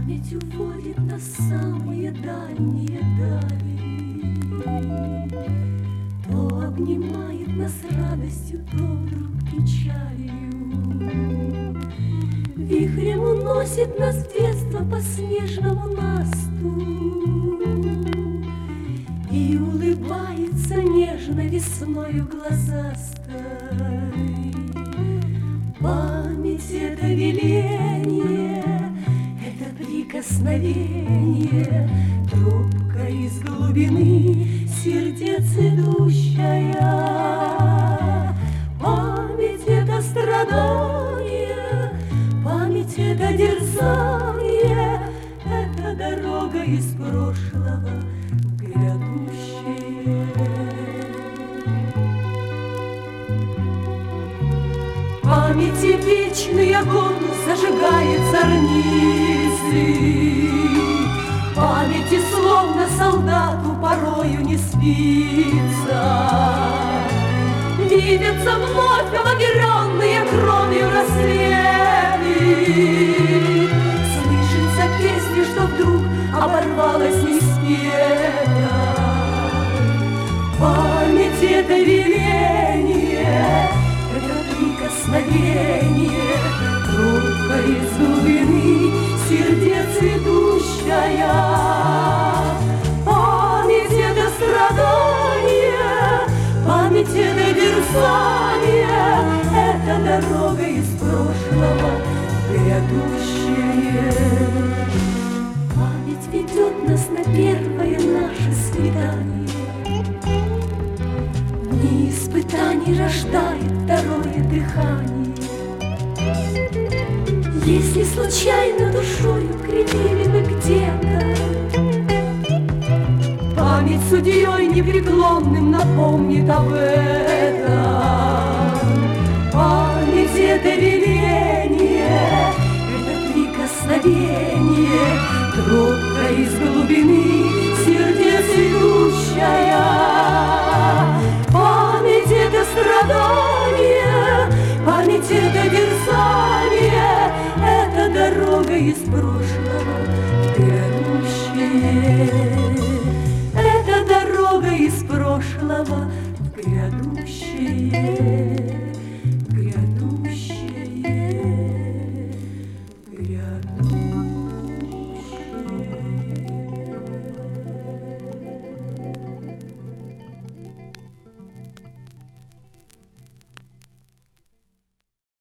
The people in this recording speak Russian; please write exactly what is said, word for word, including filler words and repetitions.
Память уводит на самые дальние дали, то обнимает нас радостью, то вдруг печалью. Вихрем уносит нас в детство по снежному насту и улыбается нежно весною глазастой. Память — это веление, это прикосновение, трубка из глубины сердец идущая. Память — это страдание, память — это дерзание, это дорога из прошлого в грядущее. Памяти вечный огонь зажигает зорницы, памяти словно солдату порою не спится. Видятся вновь обогренные кровью рассветы, слышится песня, что вдруг оборвалась неспета. Память — это веление, это прикосновение, трубка из глубины сердец идущая. Память — это страдание, память — это дерзание, это дорога из прошлого в грядущее. Память ведет нас на первое наше свидание, дни испытаний рождает второе дыхание. Если случайно душою кривили мы где-то, память судьей непреклонным напомнит об этом. Память — это веление, это прикосновение, трубка из глубины сердец идущая. Память — это страдание, память — это дерзание, это дорога из прошлого